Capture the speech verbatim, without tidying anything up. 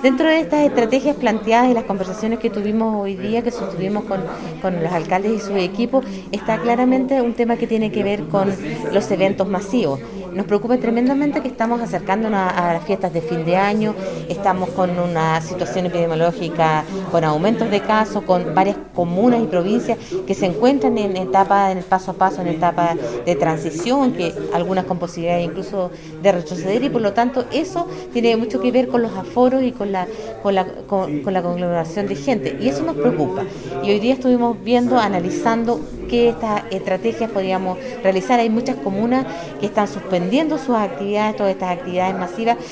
Dentro de estas estrategias planteadas y las conversaciones que tuvimos hoy día, que sostuvimos con, con los alcaldes y sus equipos, está claramente un tema que tiene que ver con los eventos masivos. Nos preocupa tremendamente que estamos acercándonos a, a las fiestas de fin de año, estamos con una situación epidemiológica con aumentos de casos, con varias comunas y provincias que se encuentran en etapa, en el paso a paso, en etapa de transición, que algunas con posibilidades incluso de retroceder, y por lo tanto eso tiene mucho que ver con los aforos y con la, con la, con, con la conglomeración de gente, y eso nos preocupa. Y hoy día estuvimos viendo, analizando qué estas estrategias podríamos realizar. Hay muchas comunas que están suspendiendo sus actividades, todas estas actividades masivas,